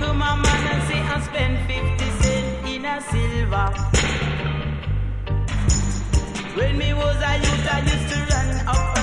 to my man and say I spend 50 cents in a silver. When me was a youth, I used to run up